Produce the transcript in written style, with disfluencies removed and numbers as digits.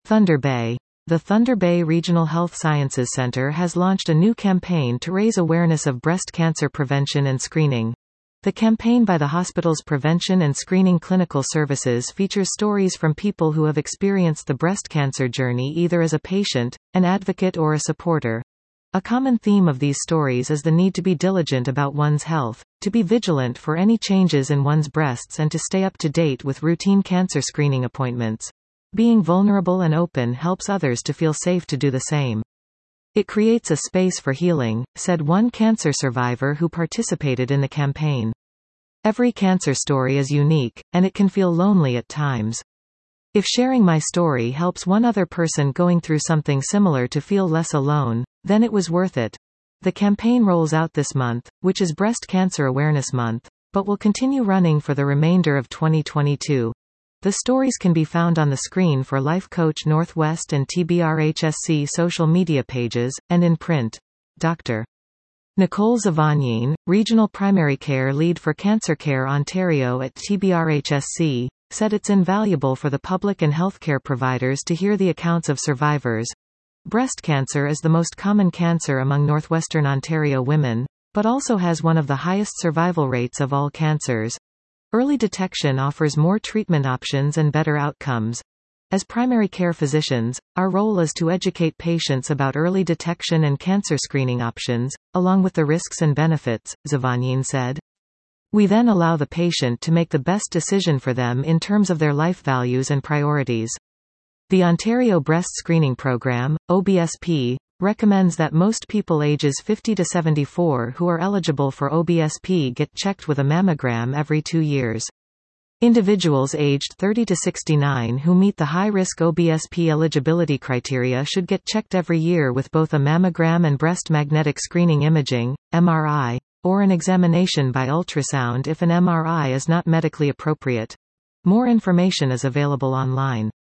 Thunder Bay. The Thunder Bay Regional Health Sciences Center has launched a new campaign to raise awareness of breast cancer prevention and screening. The campaign by the hospital's Prevention and Screening Clinical Services features stories from people who have experienced the breast cancer journey either as a patient, an advocate or a supporter. A common theme of these stories is the need to be diligent about one's health, to be vigilant for any changes in one's breasts and to stay up to date with routine cancer screening appointments. Being vulnerable and open helps others to feel safe to do the same. It creates a space for healing, said one cancer survivor who participated in the campaign. Every cancer story is unique, and it can feel lonely at times. If sharing my story helps one other person going through something similar to feel less alone, then it was worth it. The campaign rolls out this month, which is Breast Cancer Awareness Month, but will continue running for the remainder of 2022. The stories can be found on the screen for Life Coach Northwest and TBRHSC social media pages, and in print. Dr. Nicole Zavagnin, Regional Primary Care Lead for Cancer Care Ontario at TBRHSC, said it's invaluable for the public and healthcare providers to hear the accounts of survivors. Breast cancer is the most common cancer among Northwestern Ontario women, but also has one of the highest survival rates of all cancers. Early detection offers more treatment options and better outcomes. As primary care physicians, our role is to educate patients about early detection and cancer screening options, along with the risks and benefits, Zavagnin said. We then allow the patient to make the best decision for them in terms of their life values and priorities. The Ontario Breast Screening Program, OBSP, recommends that most people ages 50 to 74 who are eligible for OBSP get checked with a mammogram every 2 years. Individuals aged 30 to 69 who meet the high-risk OBSP eligibility criteria should get checked every year with both a mammogram and breast magnetic screening imaging, MRI, or an examination by ultrasound if an MRI is not medically appropriate. More information is available online.